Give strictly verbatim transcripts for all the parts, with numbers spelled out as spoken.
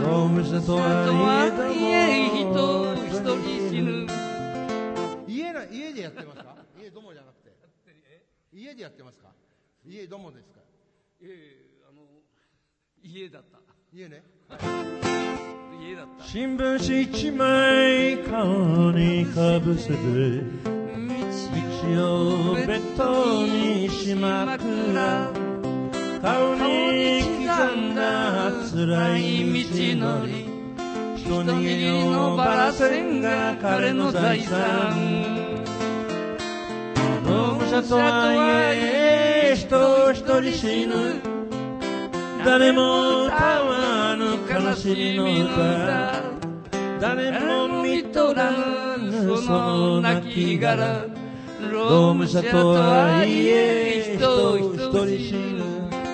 ロムシャとはいえ人一人死ぬ。 家な、家でやってますか？家どもじゃなくて。家でやってますか？家どもですか？ ええ、あの、家だった。 家ね。 家だった。 新聞紙一枚顔にかぶせて道をベッドにしまくら顔に刻んだ辛い道のり一握りのバラ線が彼の財産労務者とはいえ人一人死ぬ誰も歌わぬ悲しみの歌誰も見とらぬその亡き殻労務者とはいえ人一人死ぬ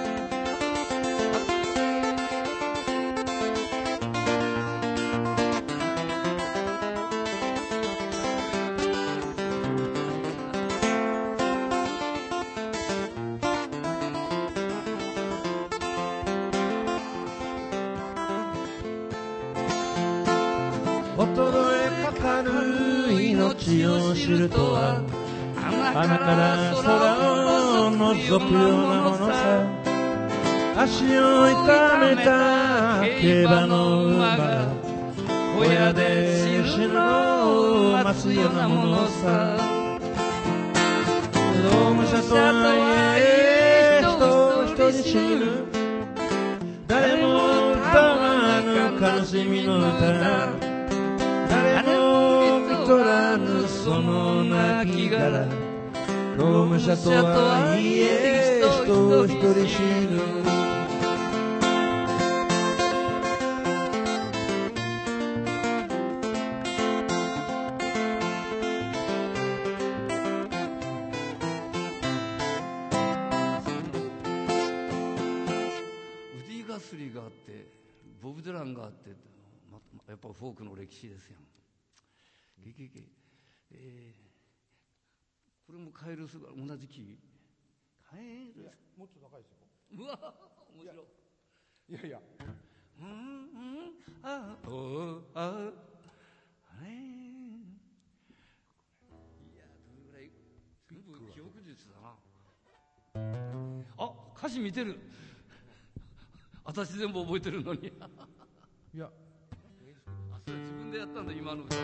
衰えかかる命を知るとは穴から空を覗くようなものさ足を痛めた競馬の馬が小屋で死ぬのを待つようなものさ労務者とはいえ人一人死ぬ誰も歌わぬ悲しみの歌誰も見とらぬその亡き殻労務者とはいえ人一人死ぬウディ・ガスリーがあってボブ・ディランがあってやっぱフォークの歴史ですよ。ゲゲゲ、えー、これもカエルスが同じ木。カエルス。 もっと高いですよ。 うわ、面白い。 いやいや。 うんうん、あおああれ。いや、どれぐらい全部記憶術だな。あ、歌詞見てる。私全部覚えてるのに。 いや。 それ自分でやったんだ今の歌。歌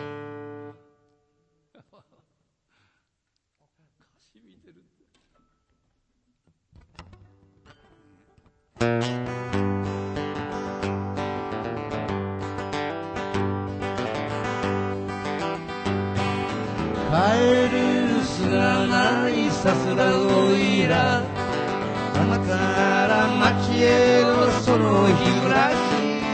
詞見てるって。 カエルスがないさすらういら穴から町へのその日暮らし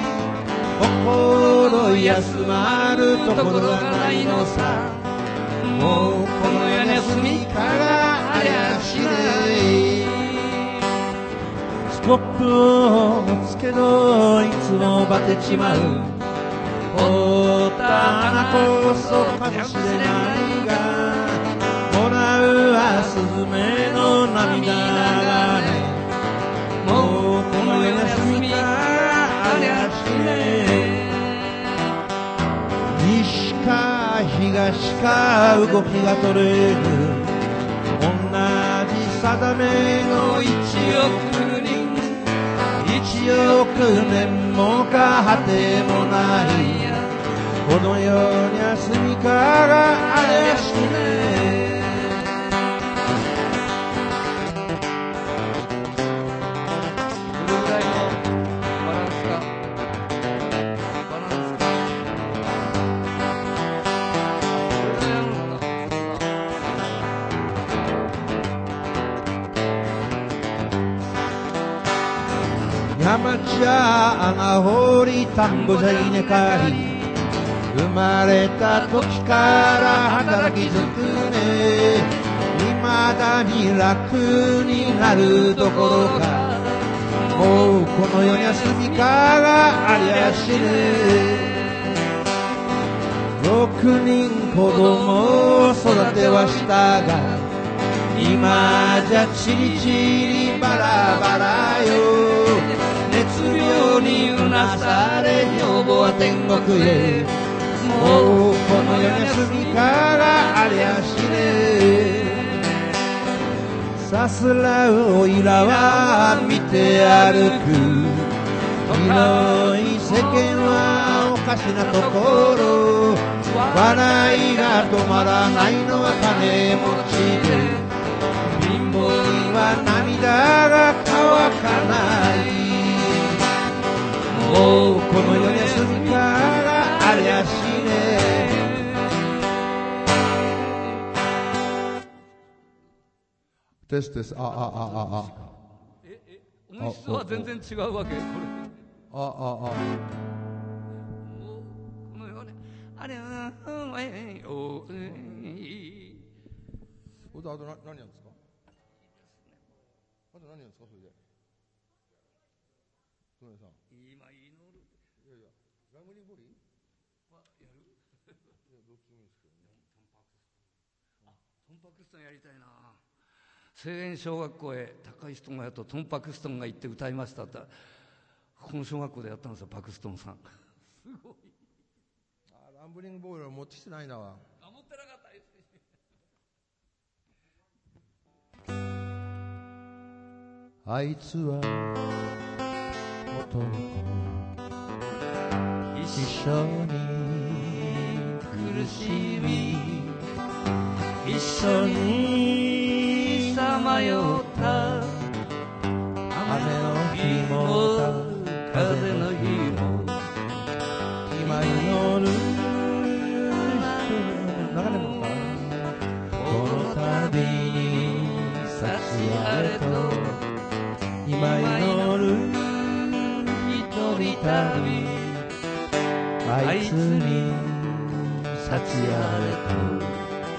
心休まるところがないのさもうこの世に住みかがありゃしないストップをつけどいつもバテちまう掘った穴こそかもしれないがもらうはスズメの涙がねもうこの世に住みかがありゃしない西か東か動きが取れる同じ定めの一億人一億年もか果てもないこの世には住みかがありゃしねえどれぐらいのバランスかバランスかこれやるのか山じゃ穴掘り田んぼじゃ稲刈り生まれた時から働きづくね未だに楽になるどころかもうこの世には住みかがありゃしね六人子供を育てはしたが今じゃチリチリバラバラよ熱病ようにうなされ女房は天国へ。もうこの世に住みかがありゃしねえ。 さすらうおいらは見て歩く。広い世間はおかしなところ。笑いが止まらないのは金持ちで。貧乏には涙が乾かない。もうこの世に住みかがありゃしねえ。 テステス、あ、あ、あ、あ、あ。 え、え、音質は全然違うわけ、これ。 あ、あ、あ。 もうこのように、あれ、うん、うん、えい、お、えい。 あと、あとな何やるんですか？あと何やるんですか、それで。トネさん。 今祈る。 いやいや、ラムリンボリーはやる？ いや、どっちもいいですけどね。 あ、トンパクストンやりたいな。西園小学校へ高い人がやとトンパクストンが行って歌いましたって、この小学校でやったんですよ、パクストンさん。すごい。 あ、ランブリングボール持ってきてないな。 あ、持ってなかったです。 あいつは男一緒に苦しみ一緒にさまよった雨の日も風の日も今祈る流れもかこの旅に幸あれと今祈る一人旅あいつに幸あれと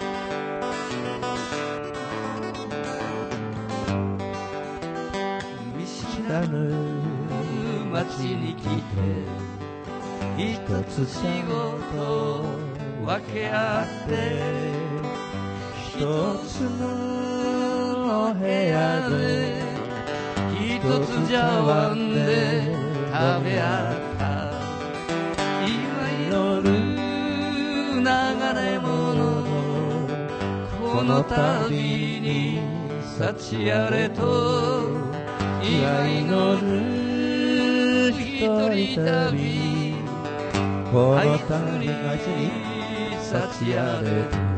見知らぬ町に来て一つ仕事分け合って一つの部屋で一つ茶碗で食べ合った今祈る流れ物のこの旅に幸あれと今祈る一人旅この旅に幸あれと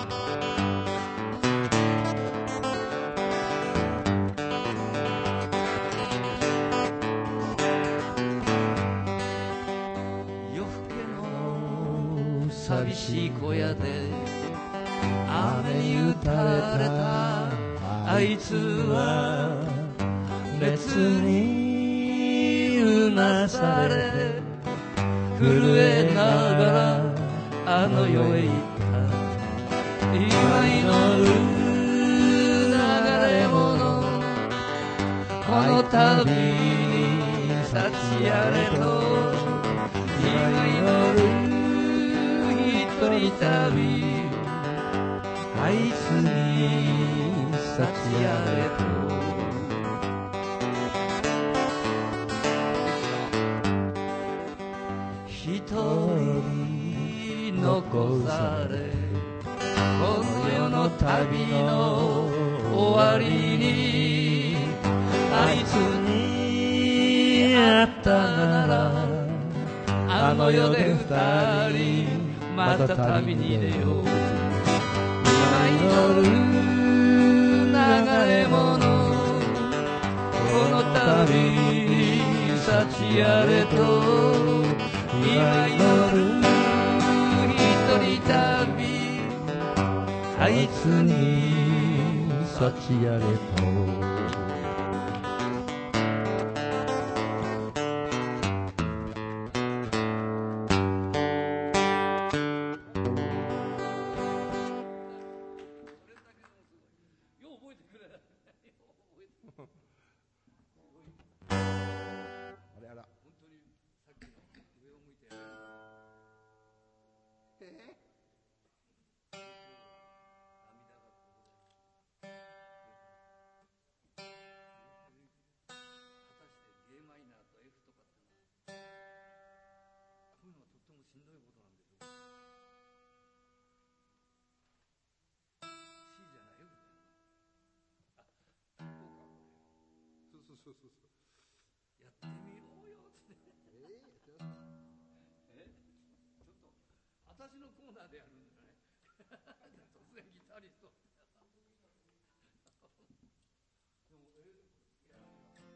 寂しい小屋で雨に打たれたあいつは熱にうなされ震えながらあの世へ行った今祈る流れ物この旅に幸あれと今祈る一人旅あいつに幸あれと一人残されこの世の旅の終わりにあいつに会ったならあの世で二人また旅に出よう今祈る流れ物この旅に幸あれと今祈る一人旅あいつに幸あれともしんどいことなんですよ。C じゃないよ。あ、こうかこれ。 そうそうそうそう。 やってみようよって。 えー、やってますか。 え、ちょっと私のコーナーでやるんじゃない？突然ギタリスト。でもえいや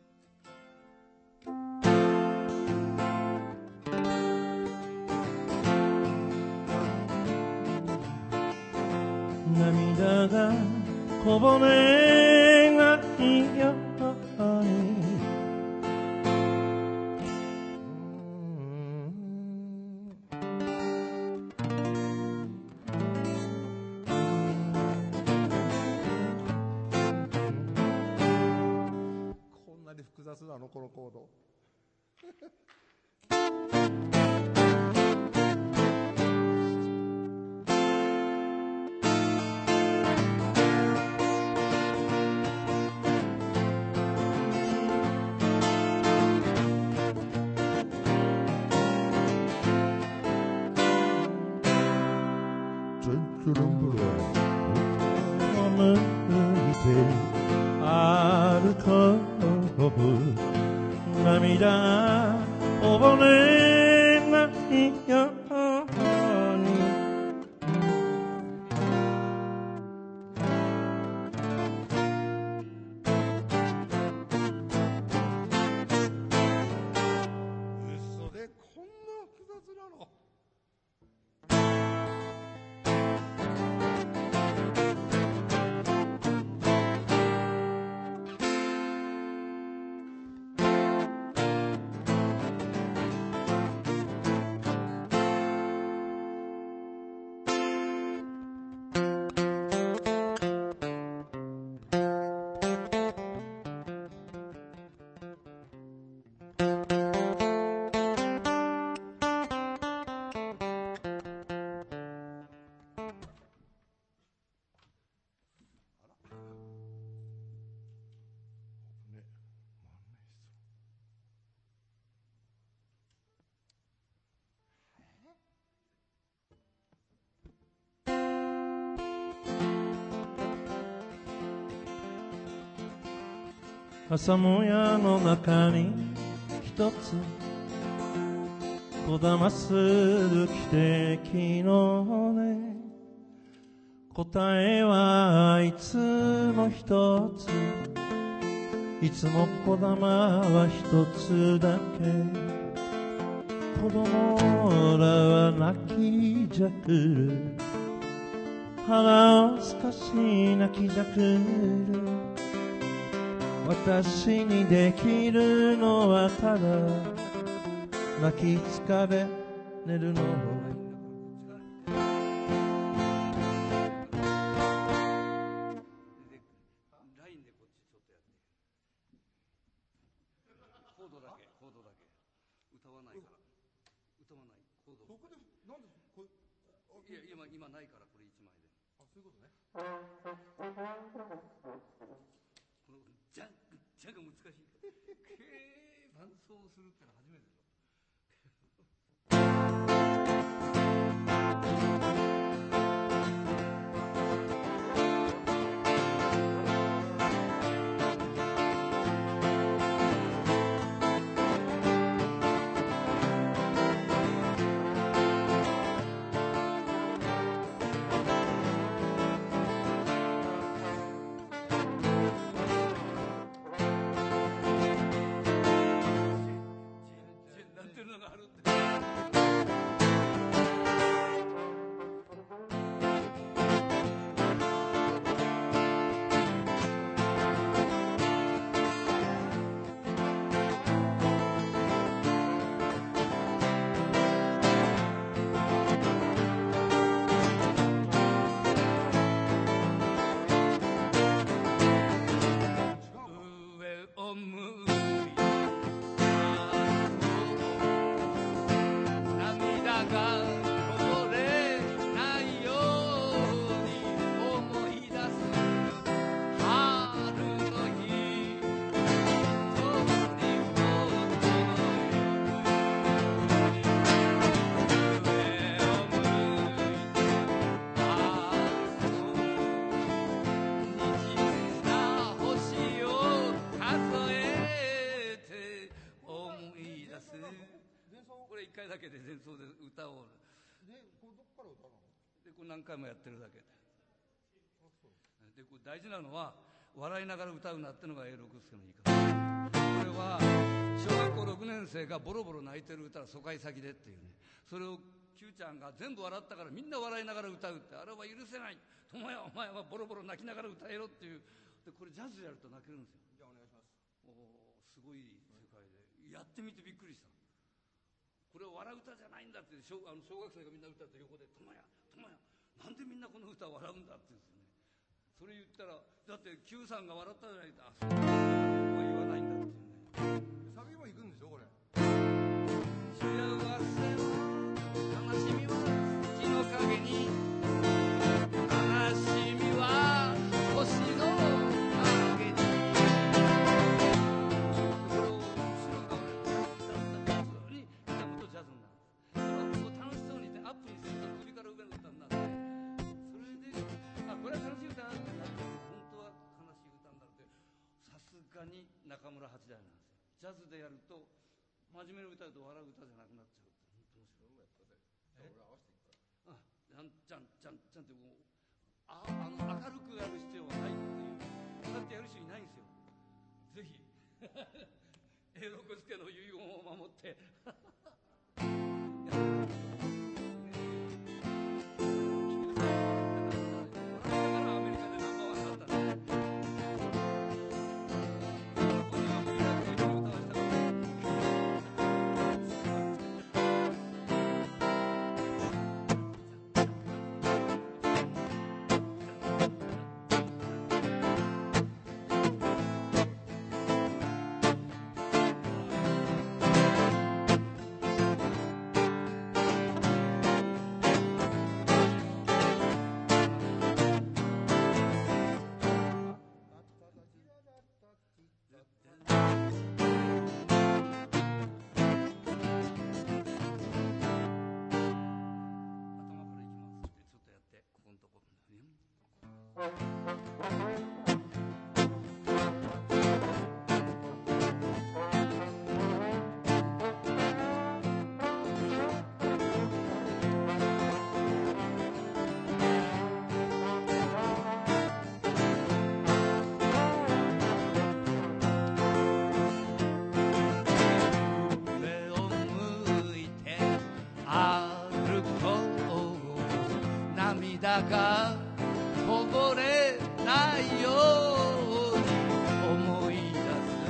涙がこぼれないようにこんなに複雑なのこのコード。 歩こう涙こぼれないように嘘でこんな複雑なの。 朝もやの中に一つこだまする奇跡のね答えはいつも一ついつもこだまは一つだけ子供らは泣きじゃくる腹を少し泣きじゃくる私にできるのはただ泣き疲れ寝るのラインでこっちちょっとやって。コードだけ、コードだけ。歌わないから。歌わない。コード。 ここでなんでこいや今今ないからこれ一枚で。 あ、そういうことね。 このジャンジャンが難しい。けー伴奏するってのは初めてでしょ。ジいっかいだけで前奏で歌をでこれどっから歌うの？ でこれ何回もやってるだけで、でこれ大事なのは笑いながら歌うなってのが永六輔の言い方。これは小学校ろくねん生がボロボロ泣いてる歌は疎開先でっていうね、それを Q ちゃんが全部笑ったからみんな笑いながら歌うって、あれは許せない、ともやお前はボロボロ泣きながら歌えろっていう。でこれジャズやると泣けるんですよ。 じゃあお願いします。 おすごい世界でやってみてびっくりした。これは笑う歌じゃないんだって 小, あの小学生がみんな歌って横で「ともやともやなんでみんなこの歌を笑うんだ」って言うんですよね。それ言ったらだって Q さんが笑ったじゃないか、あそうだから僕は言わないんだっていうね。 サビも行くんでしょこれ。 幸せは悲しみは月の影に、悲しみは星の影に。それを後ろ側で普通に歌うとジャズになる。それはこう楽しそうにアップにすると首から上の歌になって、それであこれは楽しい歌なんだってなって、本当は悲しい歌になるって。さすがに中村八大なんですよ。ジャズでやると真面目に歌うと笑う歌じゃなくなっちゃうって。本当面白い。 俺合わせていくから。 あ、じゃんじゃんじゃんじゃんってもうああの明るくやる必要はないっていう、そうやってやる人いないんですよ。ぜひ永六輔の遺言を守ってがこぼれないように思い出す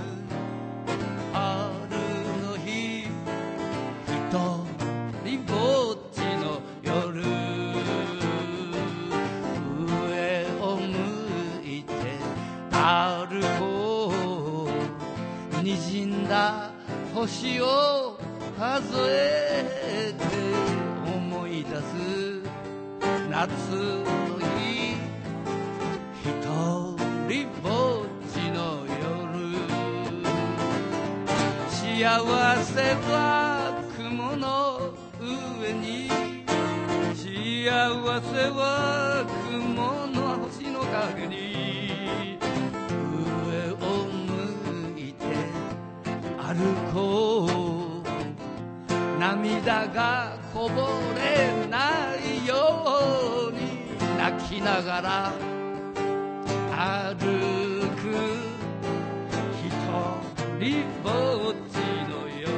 春の日、一人ぼっちの夜、上を向いて歩こう、滲んだ星を数えて思い出す夏の日、一人ぼっちの夜、幸せは雲の上に、幸せは雲の星の影に、上を向いて歩こう、涙がこぼれないように泣きながら歩く、一人ぼっちの夜。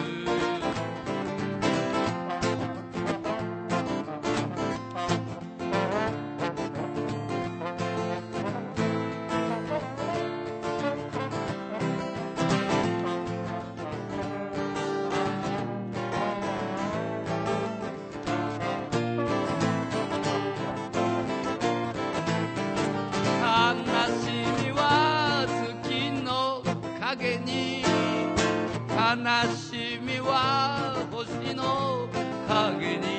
悲しみは星の影に、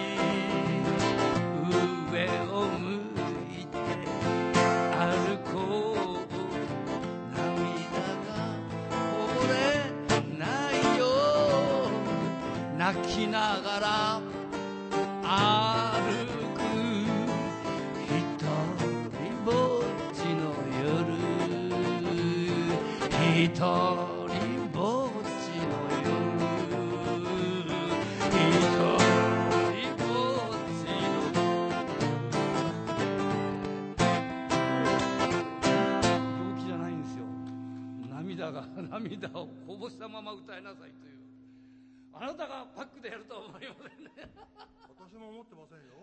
上を向いて歩こう、涙がこぼれないよう泣きながら歩く、一人ぼっちの夜、一人ぼっちの夜、 涙をこぼしたまま歌いなさいという、あなたがバックでやるとは思いませんね。 私も思ってませんよ。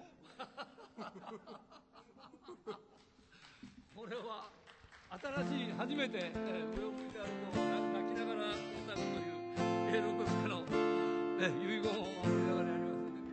これは新しい初めて、えー、上を向いて歩こう泣きながら歌うという永六輔の、えー、遺言を思いながらやりますので、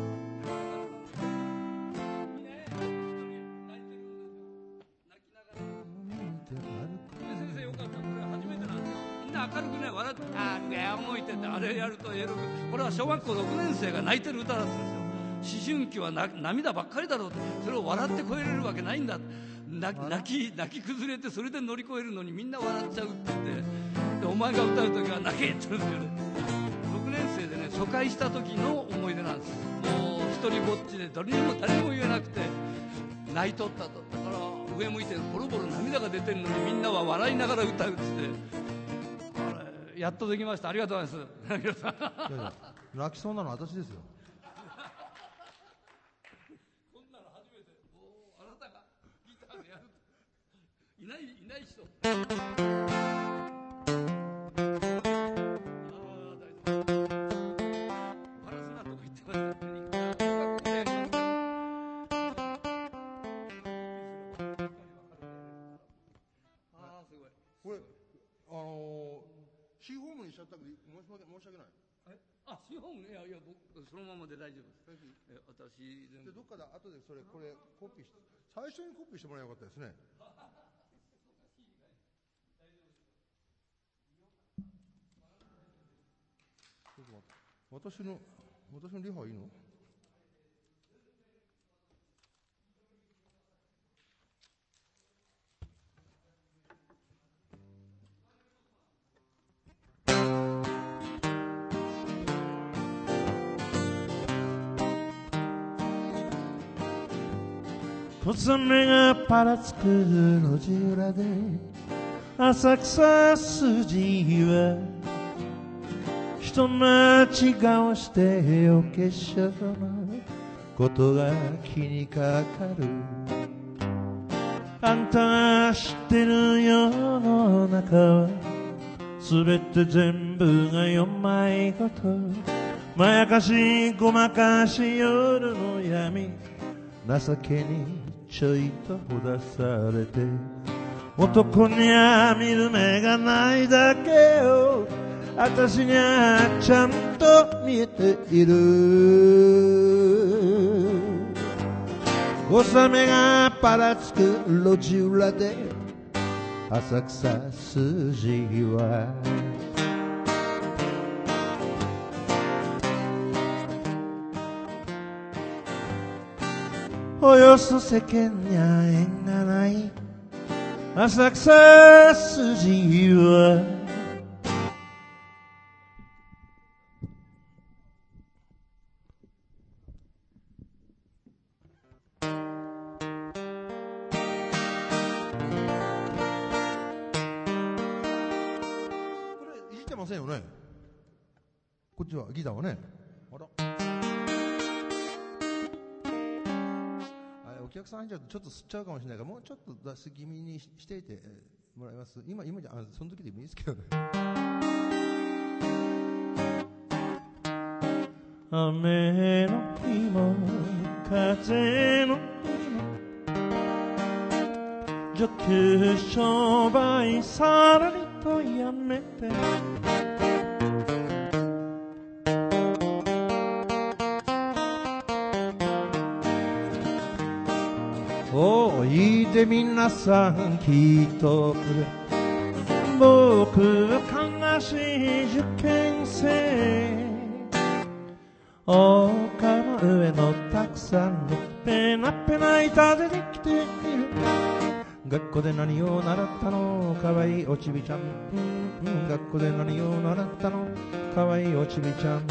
いいね、一人泣いてるんですよ。泣きながら先生よかった、これ初めてなんですよ。みんな明るくね笑って、あー上を向いてってあれやると永六、これは小学校ろくねん生が泣いてる歌だったんですよ。思春期はな涙ばっかりだろうって、それを笑って超えれるわけないんだ、泣き泣き崩れてそれで乗り越えるのにみんな笑っちゃうって言って、でお前が歌う時は泣けって言うんですよね。ろくねん生でね疎開した時の思い出なんです。もう一人ぼっちで誰にも誰にも言えなくて泣いとったと。だから上向いてボロボロ涙が出てるのにみんなは笑いながら歌うっつって、あれやっとできました。ありがとうございます。いやいや泣きそうなの私ですよ。 いないいない人。 これあのシーホームにしちゃったけど申し訳申し訳ない。 あ、シーホームね。いやいや僕そのままで大丈夫です。え私でどっかで後でそれこれコピーして最初にコピーしてもらえばよかったですね。私の私のリハいいの？ 小雨がぱらつく路地裏で浅草筋は人待ち顔してお化粧のことが気にかかる。あんたが知ってる世の中はすべて全部が四枚ごと、まやかしごまかし夜の闇、情けにちょいとほだされて、男には見る目がないだけよ、私にはちゃんと見えている。小雨がぱらつく路地裏で浅草筋はおよそ世間には縁がない浅草筋はませんよね。こっちはギターはね。あら。あ、お客さん入っちゃうとちょっと吸っちゃうかもしれないから、もうちょっと出し気味にしていてもらいます。今今じゃあその時でもいいですけどね。 雨の日も風の日も女給商売さらりとやめて、おいで皆さん聞いとくれ、僕は看護師受験生、丘の上のたくさんのペナペナ板でできている。学校で何を習ったのかわいいおちびちゃん、うんうん、学校で何を習ったのかわいいおちびちゃん、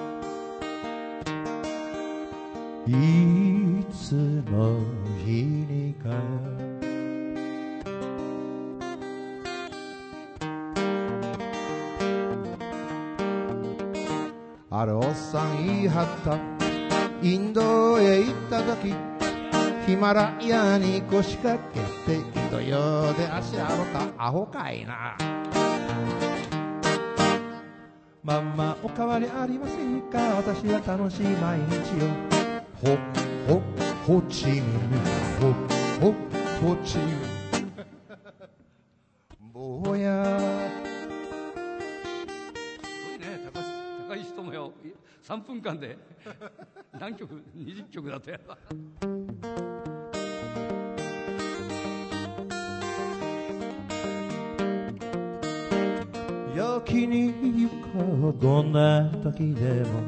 いつの日にかあるおっさん言い張った。インドへ行った時ヒマラヤに腰掛けてインド洋で足洗ったアホかいな。 まんまお変わりありませんか。私は楽しい毎日を。ほほホチミンほほホチミン坊や。 すごいね、高高石智也さんぷんかんで何曲にじゅっきょくだったやろ。 焼に行こうどんな時でも。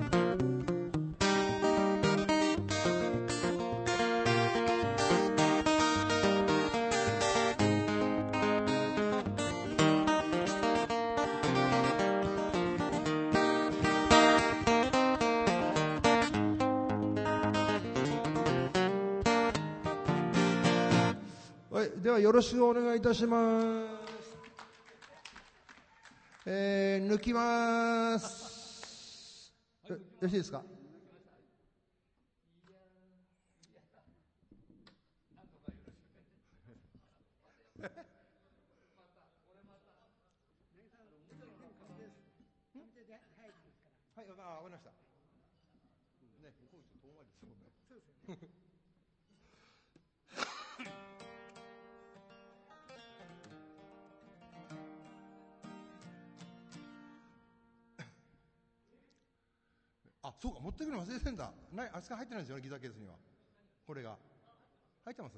はい、ではよろしくお願いいたします。えー、抜きます。よろしいですか。はい、わかりました。ね、向こう遠回りですもんね。そうですね。あ、そうか、持ってくるの忘れてんだ。ない、あそこ入ってないんですよね、ギターケースには。これが入ってます。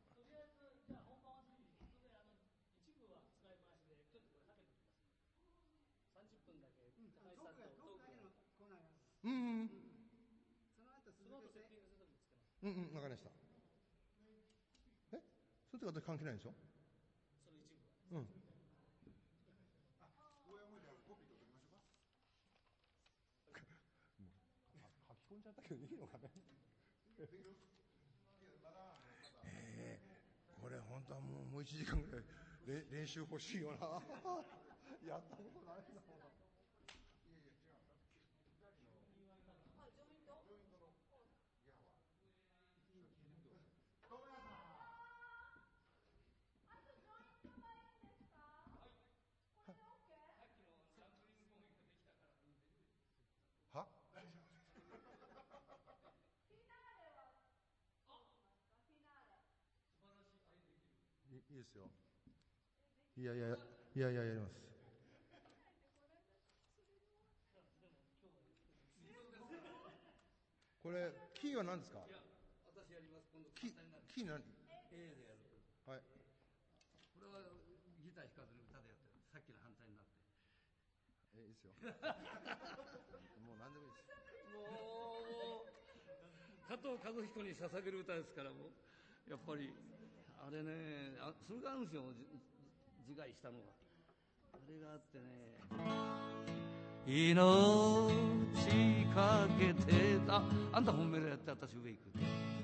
うんうん。うんうん、わかりました。え、それって私関係ないでしょ。うん。書き込んじゃったけどいいのかね。えー、これ本当はもうもういちじかんぐらい練習欲しいよな。やったことないんだもん。は？いいですよ。いやいやいやいややります。これキーは何ですか。 私やります。今度キーキー何。 A でやる。はい。これはギター弾かずに歌でやってる。さっきの反対になって。 え、いいですよ。もう何でもいいです。 もう加藤和彦に捧げる歌ですからもうやっぱりあれね、あそれがあるんですよ。自害したのがあれがあってね。命かけて、あ、あんた本命でやって私上行く。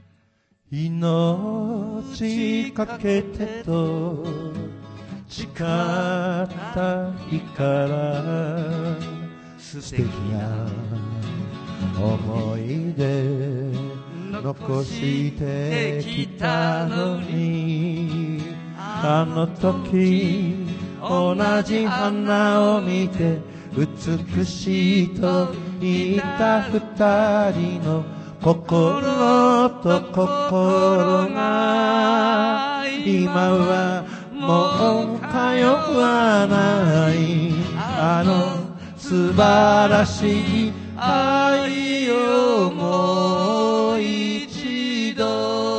命かけてと誓った日から素敵な思い出残してきたのに、あの時同じ花を見て美しいと言った二人の心と心が今はもう通わない、あの素晴らしい愛をもう一度、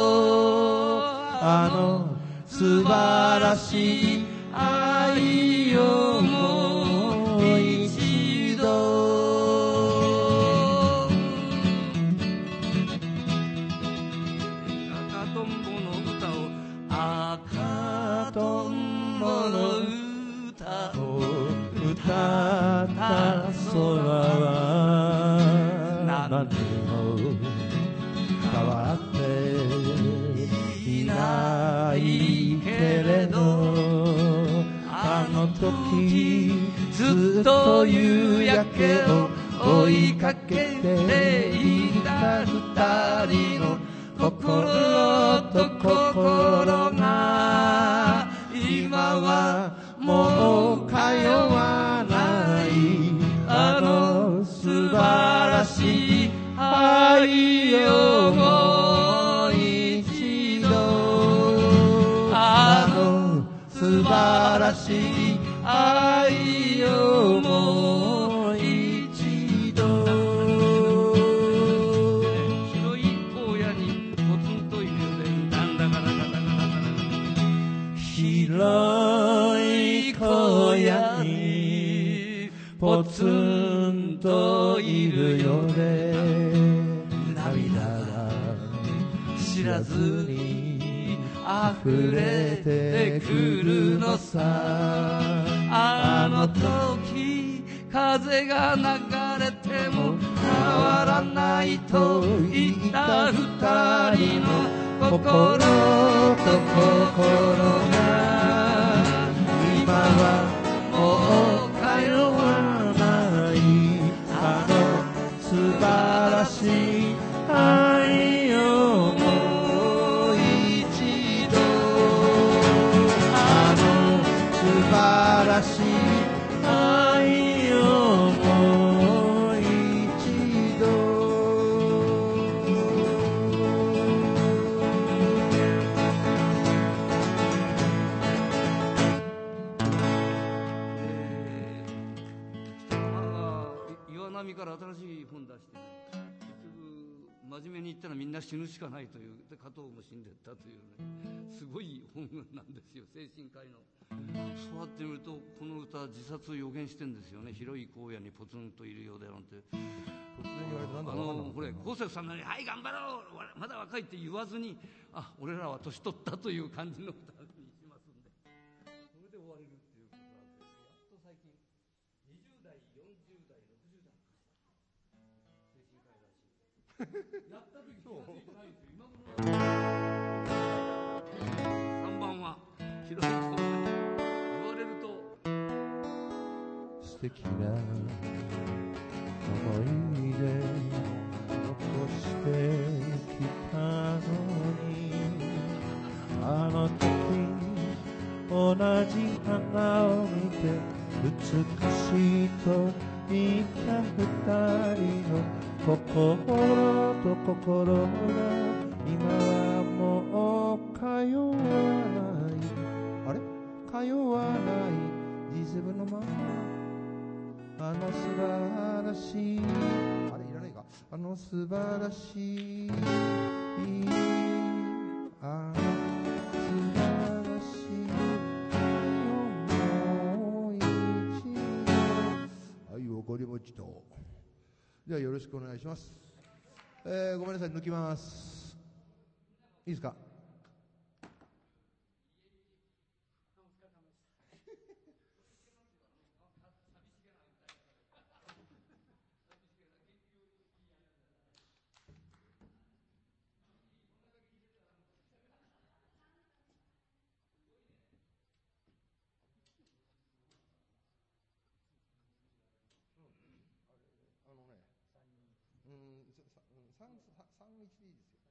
あの素晴らしい愛をもう一度。 赤とんぼの歌を、赤とんぼの歌を歌った空は何も変わっていないけれど、あの時ずっと夕焼けを追いかけていた二人の心と心が今はもう通わない、あの愛よもう一度あの素晴らしい愛よもう一度広い荒野にポツンといるようでなんだかだかだかだか広い荒野にポツンといるようで涙が知らずに溢れてくるのさあの時風が流れても変わらないと言った二人の心と心が今はもう通わないあの素晴らしい愛よもう一度あの素晴らしい愛よもう一度岩波から新しい本出して結局真面目に言ったらみんな死ぬしかないというで加藤も死んでったというねすごい本なんですよ精神科医の。そうやってみるとこの歌自殺を予言してんですよね。広い荒野にポツンといるようでなんて突然言われてなんだあか分かんなかったのこれ高瀬さんなりに「はい頑張ろうまだ若い」って言わずにあ俺らは年取ったという感じの歌にしますんでそれで終われるっていうことなんでやっと最近にじゅう代よんじゅう代ろくじゅう代精神科医らしいやった時気がついてないんですよ今頃さんばんは広い荒野に言われると素敵な思い出残してきたのにあの時同じ花を見て美しいと言った二人の心と心が今はもう通わないあれ通わない ジーセブン のままあの素晴らしいあれいらないかあの素晴らしいあの素晴らしいもう一度愛をこれもちとではよろしくお願いします、えー、ごめんなさい抜きますいいですかあのね、うん、さん、さん、いちでいいですよ。